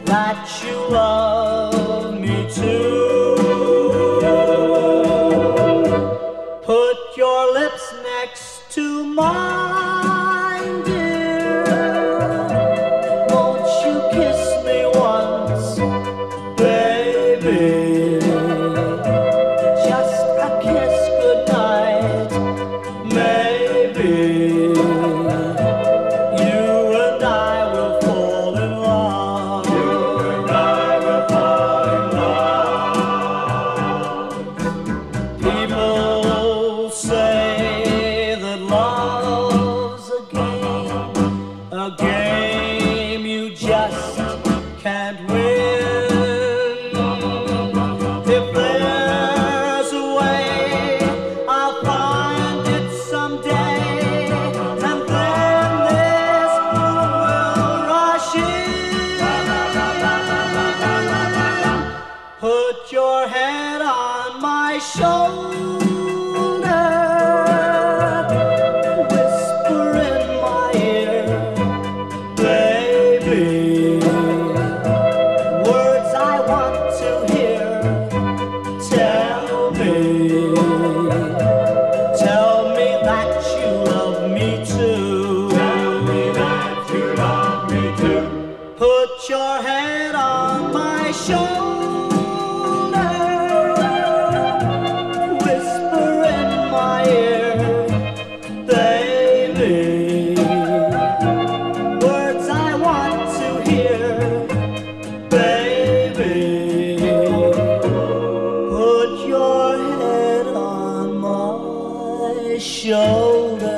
that you love me too. Put your lips next to mine, dear. Won't you kiss me once, baby? Just a kiss goodnight, maybe. You and I will fall in love. You and I will fall in love. People say that love's a game you just can't win. If there's a way, I'll find it someday, and then this moon will rush in. Put your head on my shoulder, whisper in my ear, baby, words I want to hear. Tell me that you love me too. Tell me that you love me too. Put your head on my shoulder, whisper in my ear, baby, words I want to hear, baby. Put your head on my shoulder.